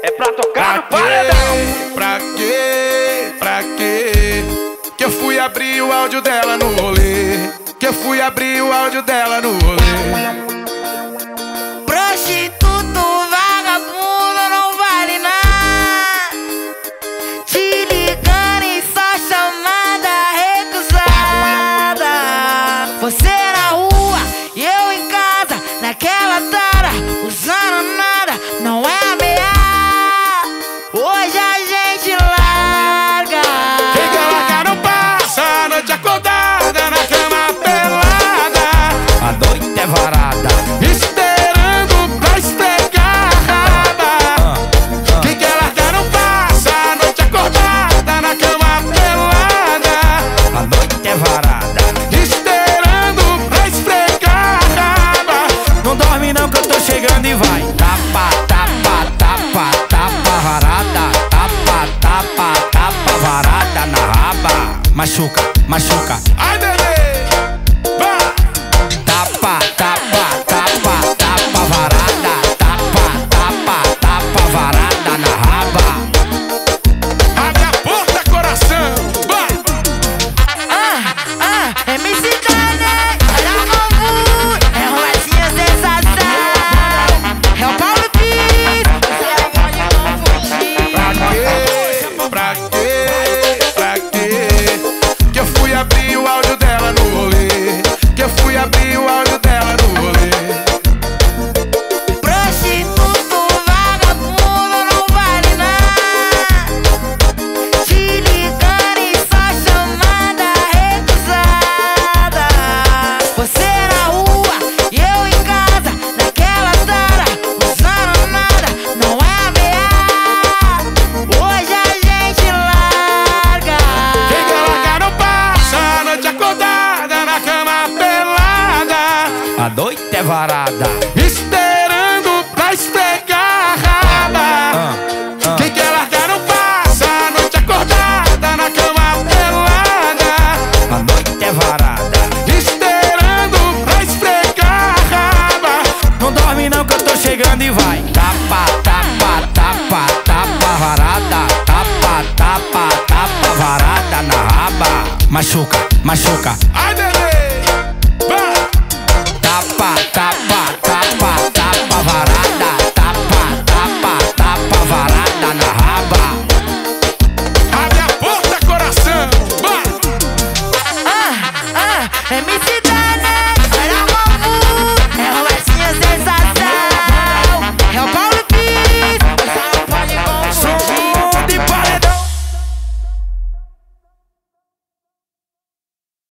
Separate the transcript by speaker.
Speaker 1: é pra tocar no paredão.
Speaker 2: Pra quê? Que eu fui abrir o áudio dela no rolê. Que eu fui abrir o áudio dela no rolê.
Speaker 3: Prostituto, vagabundo, não vale nada. Te ligando e só chamada recusada. Você na rua e eu em casa, naquela tara, usando nada, não é ameaça. Hoje a gente larga.
Speaker 2: Quem quer largar não passa a noite acordada na cama pelada.
Speaker 4: A noite é varada,
Speaker 2: esperando pra esfregar a raba. Quem quer largar não passa a noite acordada na cama pelada.
Speaker 4: a noite é varada.
Speaker 2: Esperando pra esfregar a raba.
Speaker 4: Não dorme não que eu tô chegando e vai. Tapa, tapa, tapa, tapa varada. Tapa, tapa, tapa varada na raba. Machuca, machuca.
Speaker 2: Ai, bebê, vai.
Speaker 4: Tapa, tapa, tapa, tapa varada. Tapa, tapa, tapa varada na raba.
Speaker 2: Abre a porta, coração, vai.
Speaker 3: MC Dane, olha o novo, é o Latinha Sensação, é o Paulo Pires, você pode não fugir.
Speaker 2: Pra quê? Que eu fui abrir o áudio dela no rolê. Que eu fui abrir o áudio dela no rolê.
Speaker 3: Prostituto, vagabundo, não vale nada. Te ligando e só chamada recusada. Você na rua e eu em casa, naquela tara, usando nada, não é ameaça. Hoje a gente larga.
Speaker 2: Quem quer largar não passa a noite acordada na cama pelada.
Speaker 4: A noite é varada.
Speaker 2: Esperando pra esfregar a raba. Quem quer largar não passa a noite acordada na cama pelada.
Speaker 4: A noite é varada.
Speaker 2: Esperando pra esfregar a raba.
Speaker 4: Não dorme não que eu tô chegando e vai. Tapa, tapa, tapa, tapa varada. Tapa, tapa, tapa varada na raba. Machuca, machuca.
Speaker 2: Ai, bebê,